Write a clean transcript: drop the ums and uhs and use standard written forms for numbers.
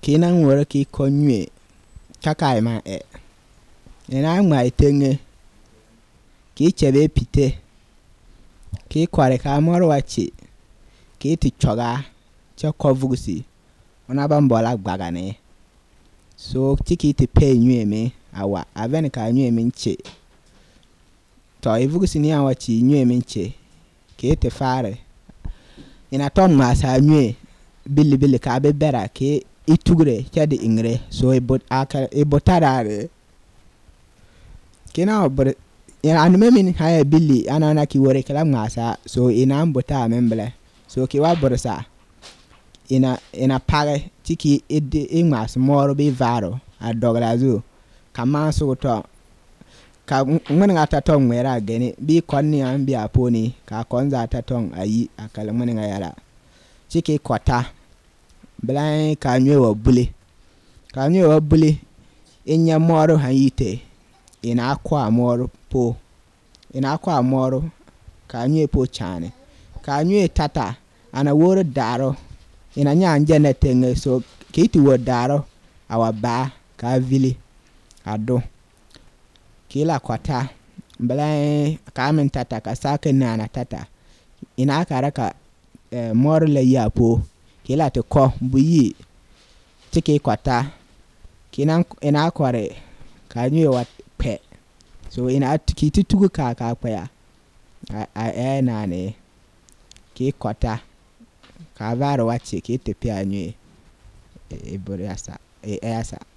kina ngwore ki konye kakai ma ina ngma itenge ki chebe pite ki kware ka morwachi ki ti choga che kovugusi ona bambola gbagane so tiki ti pe nwe me awa aven ka nwe me nche to ivugusi ni awachi nwe me nche ki ti fare ina tom ma sa nwe billi ka be bera ki itugre chadi ingre so ibotarare kina obr ina anme min haya billi ana ki wore kala ngasa so ina mbota memble so ki wa borsa ina pare tiki ingmas moro be varo adograzu kama so to ka ngene ngata to ngwera gene bi konni an bi aponi ka konza ta ton ayi akala ngene ngayara tiki kota blan ka nwe wa bule inya moro hayite ina akwa moro ka nwe po chane ka nwe tata ana woro daro ina nya njene tenge so kiti wo daro awa ba ka vili ado kila kwata blan ka min tata ka sake nana tata ina akara ka moro le yapo kila te ko buyi tiki kwata ina kware ka nwe wa pe so ina kiti tugu ka kwa ya nane ki kwata ka varo wachi ki te pe anwe e boriasa asa